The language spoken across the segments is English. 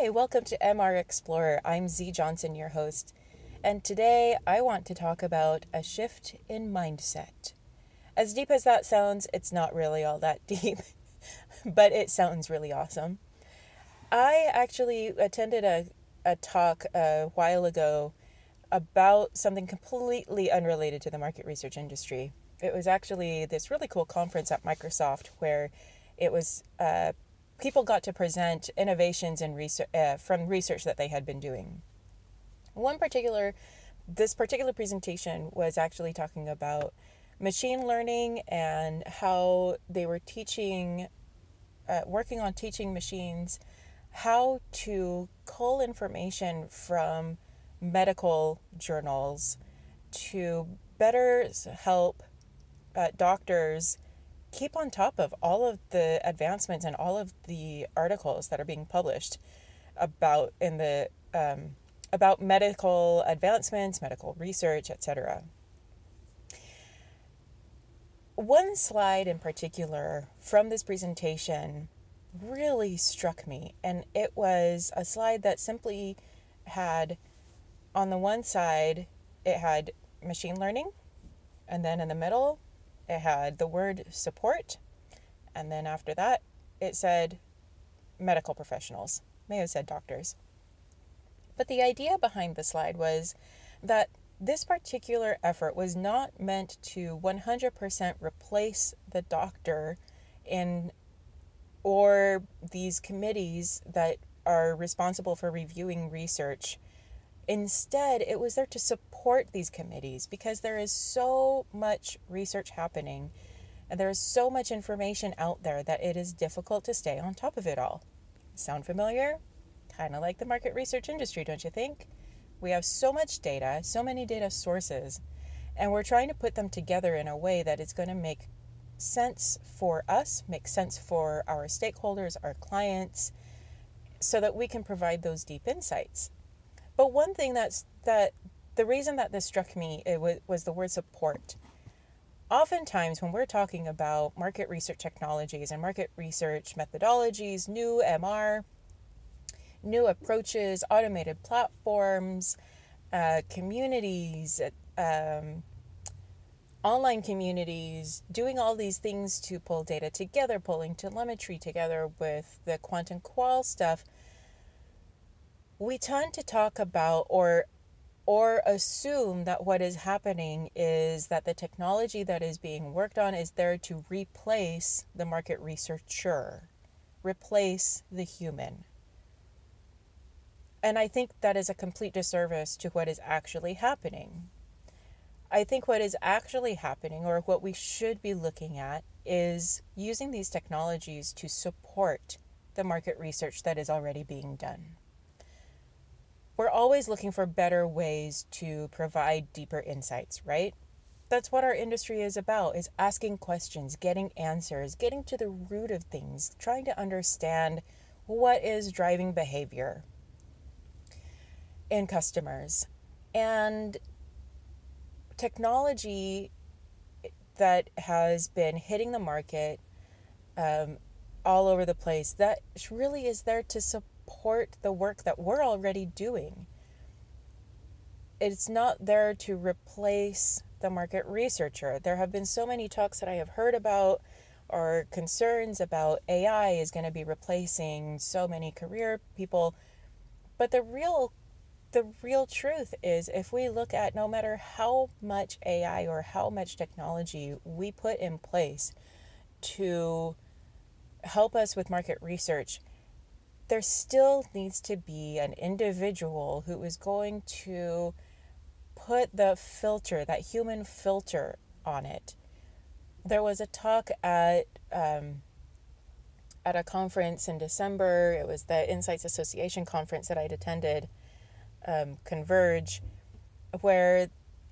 Hi, welcome to MR Explorer. I'm Z Johnson, your host, and today I want to talk about a shift in mindset. As deep as that sounds, it's not really all that deep, but it sounds really awesome. I actually attended a talk a while ago about something completely unrelated to the market research industry. It was actually this really cool conference at Microsoft where it was people got to present innovations in research from research that they had been doing. This particular presentation was actually talking about machine learning and how they were working on teaching machines how to cull information from medical journals to better help doctors keep on top of all of the advancements and all of the articles that are being published about about medical advancements, medical research, etc. One slide in particular from this presentation really struck me, and it was a slide that simply had, on the one side, it had machine learning, and then in the middle, it had the word support, and then after that, it said medical professionals. May have said doctors. But the idea behind the slide was that this particular effort was not meant to 100% replace the doctor or these committees that are responsible for reviewing research. Instead, it was there to support these committees because there is so much research happening and there is so much information out there that it is difficult to stay on top of it all. Sound familiar? Kind of like the market research industry, don't you think? We have so much data, so many data sources, and we're trying to put them together in a way that it's going to make sense for us, make sense for our stakeholders, our clients, so that we can provide those deep insights. But one thing the reason that this struck me was the word support. Oftentimes when we're talking about market research technologies and market research methodologies, new MR, new approaches, automated platforms, communities, online communities, doing all these things to pull data together, pulling telemetry together with the quant qual stuff, we tend to talk about or assume that what is happening is that the technology that is being worked on is there to replace the market researcher, replace the human. And I think that is a complete disservice to what is actually happening. I think what is actually happening, or what we should be looking at, is using these technologies to support the market research that is already being done. We're always looking for better ways to provide deeper insights, right? That's what our industry is about, is asking questions, getting answers, getting to the root of things, trying to understand what is driving behavior in customers. And technology that has been hitting the market all over the place, that really is there to support the work that we're already doing. It's not there to replace the market researcher. There have been so many talks that I have heard about, or concerns about AI is going to be replacing so many career people. But the real truth is, if we look at no matter how much AI or how much technology we put in place to help us with market research, there still needs to be an individual who is going to put the filter, that human filter, on it. There was a talk at a conference in December. It was the Insights Association conference that I'd attended, Converge, where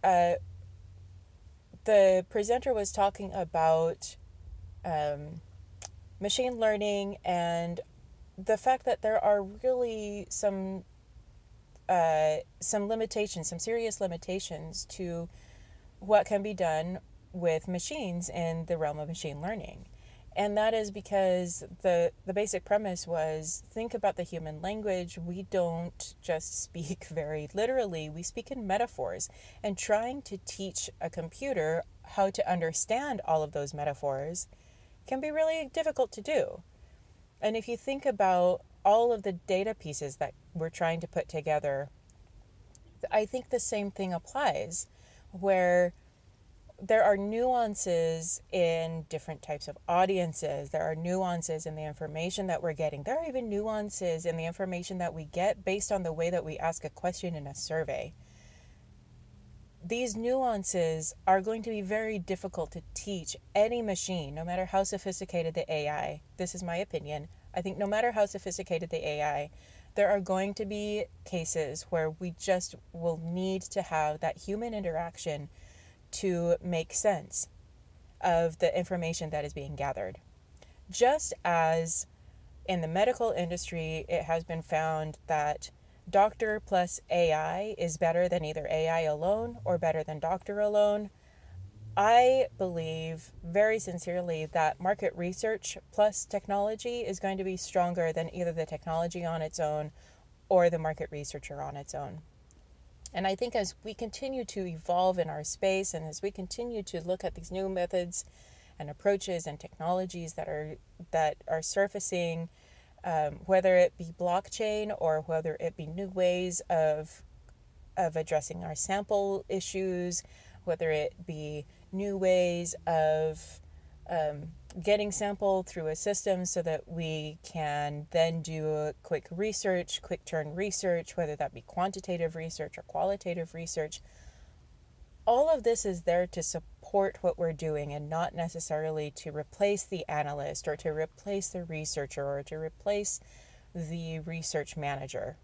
the presenter was talking about machine learning and the fact that there are really some limitations, some serious limitations to what can be done with machines in the realm of machine learning. And that is because the basic premise was, think about the human language. We don't just speak very literally, we speak in metaphors. And trying to teach a computer how to understand all of those metaphors can be really difficult to do. And if you think about all of the data pieces that we're trying to put together, I think the same thing applies, where there are nuances in different types of audiences. There are nuances in the information that we're getting. There are even nuances in the information that we get based on the way that we ask a question in a survey. These nuances are going to be very difficult to teach any machine, no matter how sophisticated the AI. This is my opinion. I think no matter how sophisticated the AI, there are going to be cases where we just will need to have that human interaction to make sense of the information that is being gathered. Just as in the medical industry, it has been found that doctor plus AI is better than either AI alone or better than doctor alone, I believe very sincerely that market research plus technology is going to be stronger than either the technology on its own or the market researcher on its own. And I think as we continue to evolve in our space, and as we continue to look at these new methods and approaches and technologies that are surfacing, whether it be blockchain or whether it be new ways of addressing our sample issues, whether it be new ways of getting sampled through a system so that we can then do a quick turn research, whether that be quantitative research or qualitative research. All of this is there to support what we're doing and not necessarily to replace the analyst or to replace the researcher or to replace the research manager.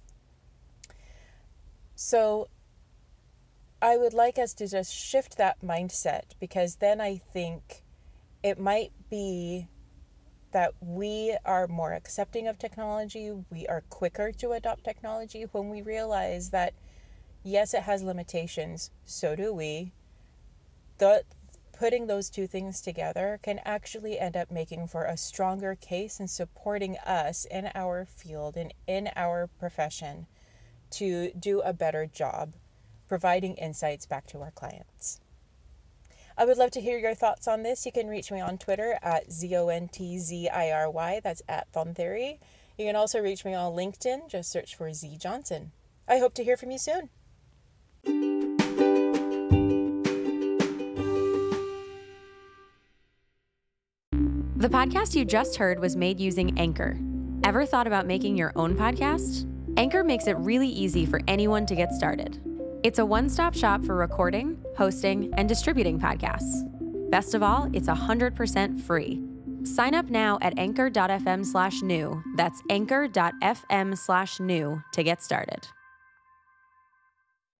So I would like us to just shift that mindset, because then I think it might be that we are more accepting of technology. We are quicker to adopt technology when we realize that, yes, it has limitations. So do we. Putting those two things together can actually end up making for a stronger case and supporting us in our field and in our profession to do a better job providing insights back to our clients. I would love to hear your thoughts on this. You can reach me on Twitter at ZONTZIRY. That's at Thontheory. You can also reach me on LinkedIn. Just search for Z Johnson. I hope to hear from you soon. The podcast you just heard was made using Anchor. Ever thought about making your own podcast? Anchor makes it really easy for anyone to get started. It's a one-stop shop for recording, hosting, and distributing podcasts. Best of all, it's 100% free. Sign up now at anchor.fm/new. That's anchor.fm/new to get started.